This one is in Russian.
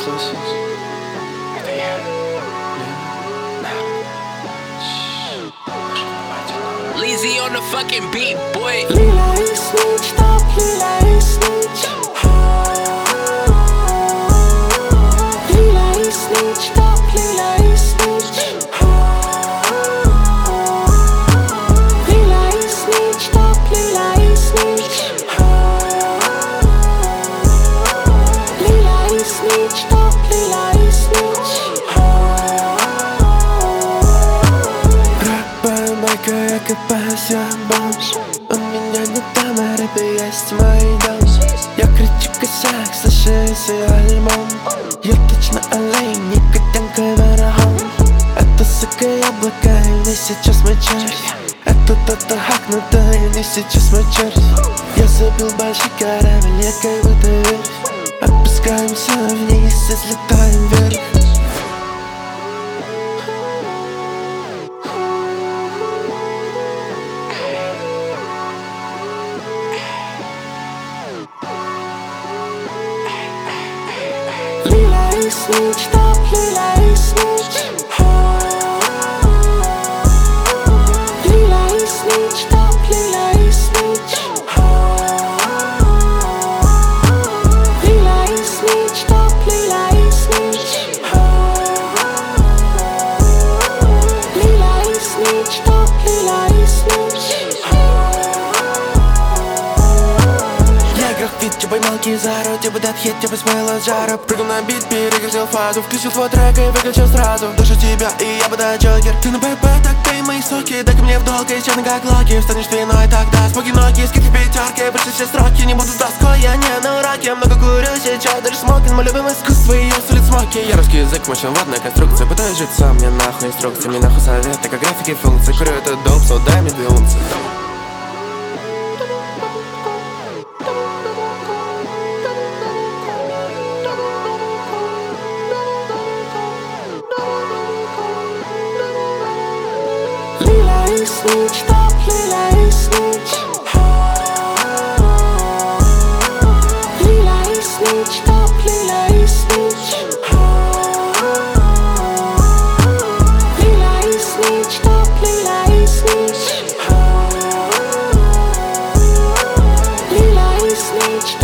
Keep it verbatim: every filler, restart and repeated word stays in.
слышишь? Это я, Лена, Нард. Lizzy on the fucking beat, boy. Lila и Snitch, топ Lila и Snitch. Lila и Snitch, топ Lila и Snitch. Lila и Snitch, топ Lila и Snitch. Lila и Snitch, топ Lila и Snitch. Рэп, майка, я копаюсь, я бомж. У меня нет дома, рэпе есть мой дом. Я кричу косяк, слушаю свой альбом. Я точно олень, не котенка верхом. Это, сука, яблоко, и не сейчас мой червь. Это то-то хакнутое, и не сейчас мой червь. Я забил большой корабль, я как будто верь. Опускаемся вниз и взлетаем вверх. Lila и Snitch, топ Lila и Snitch. Lila и Snitch, топ Lila и Snitch. Lila и Snitch, топ Lila и Snitch. Lila и Snitch, топ Lila и Snitch. Я граффити, поймал кизару, типа датхит, типа смело жару. Прыгнул на бит, перегрузил фазу, включил свой трек и выключил сразу. Душу тебя, и я буду джокер. Ты на ПП, так ты мои соки. Дай-ка мне в долг, и честно как локи. Встанешь виной, тогда споги ноги, скидки в пятерке. Вышли все строки, не буду с доской, я не на уроке. Много курю сейчас, даже смокин. Мы любим искусство, и усулит смоки. Я русский язык, мощная водная конструкция. Пытаюсь жить сам, мне нахуй инструкции. Мне нахуй советы, как графики функции. Курю этот доп, so дай мне две унции. Lila и Snitch, топ Lila и Snitch. Lila и Snitch, топ Lila и Snitch. Lila и Snitch, топ Lila и Snitch. Lila и Snitch.